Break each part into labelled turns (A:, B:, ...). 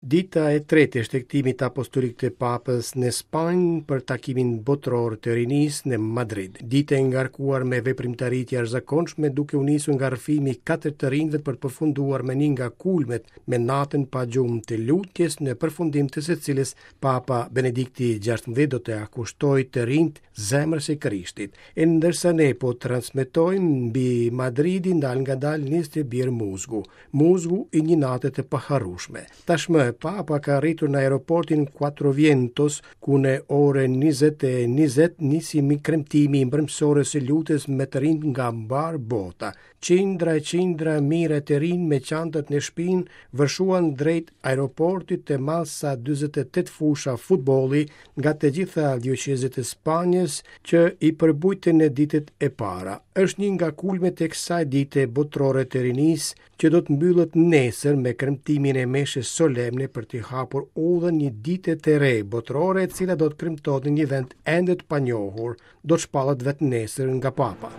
A: Dita e tretë e shtrektimit apostolik të Papës në Spanjë për takimin botëror të rinisë në Madrid. Dita e ngarkuar me veprimtari të jashtëzakonshme duke u nisur nga rrëfimi 4 të rinjve për përfunduar me një nga kulmet me natën pa gjumë të lutjes, në përfundim të së cilës Papa Benedikti XVI do të akushtoi të rinjt zemrës e Krishtit. E ndërsa ne po transmetojmë mbi Madridin dal nga dal niste birë muzgu i një nate të paharrueshme. Tashmë Papa ka arritur në aeroportin Quattro Vientos, ku në ore 20:20 nisi kremtimi i mbrëmsore së lutjes me të rinj nga mbar bota. Qindra mire të rinj me çantat në shpinë vërshuan drejt aeroportit të masa 48 fusha futbolli nga të gjitha dioqezet e Spanjës që i përbujtën në ditët e para. Është një nga kulmet e kësaj dite botërore të rinisë që do të mbyllet nesër me kremtimin e meshës solemne për të hapur udhën një dite të re botërore, e cila do të kremtohet në një vend ende të panjohur, do të shpallet vetë nesër nga Papa.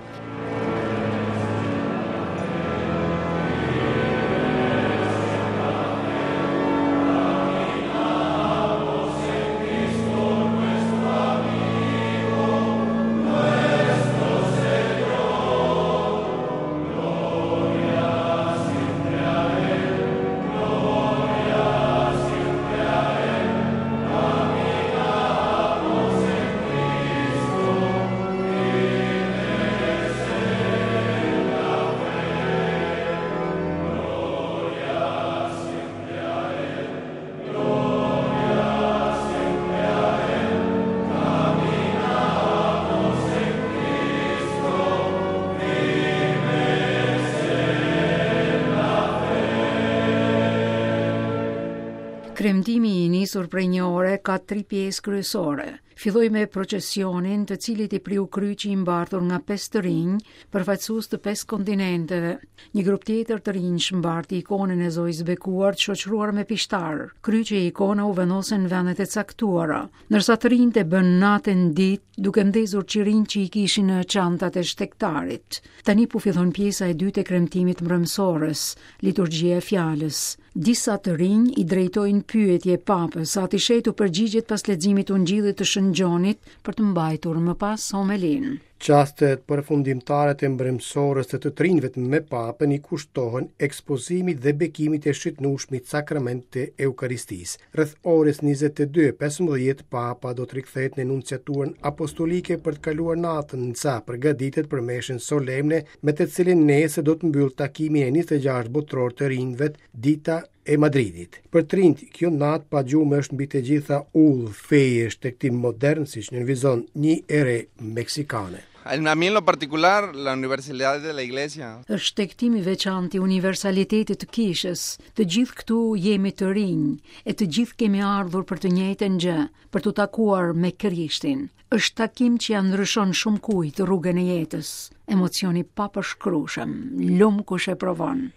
B: Kremtimi i nisur prej një ore ka 3 pjesë kryesore. Filloi me procesionin, të cilit i priu kryqi i mbartur nga 5 të rinj, përfaqësues të 5 kontinenteve. Një grup tjetër të rinj mbarti ikonën e Zojës bekuar të shoqëruar me pishtar. Kryqi e ikona u vendosen në vendet e caktuara, ndërsa të rinjt e bën natën ditë duke ndezur qirinj që i kishin në çantat e shtektarit. Tani po fillon pjesa e dytë e kremtimit mbrëmsorës, liturgjia e fjalës. Disa të rinj i drejtojnë pyetje Papës, sa ti shetu përgjigjet pas leximit të Ungjillit të Shën Gjonit për të mbajtur më pas homilin.
A: Çastet përfundimtare të mbrëmsorës të rinjve me Papën i kushtohen ekspozimit dhe bekimit e shitnueshmit sakrament të Eukaristisë. Rreth orës 22:15 Papa do të rikthehet në nunciaturën apostolike për të kaluar natën sa përgatitet për meshën solemne me të cilin nesër do të mbyll takimin e 26 botëror të rinjve, dita e Madridit. Për të rinjt, kjo natë pa gjumë është mbi të gjitha udhë feje shtrektim modern, siç nënvizon një ere meksikane.
C: A mí en lo particular, la universalidad de la iglesia.
B: Është shtektimi veçantë i universalitetit të kishës. Të gjithë këtu jemi të rinj, e të gjithë kemi ardhur për të njëjtën gjë, për të takuar me Krishtin. Është takim që ja ndryshon shumë kujt rrugën e jetës. Emocioni papërshkrueshëm, lum kush e provon.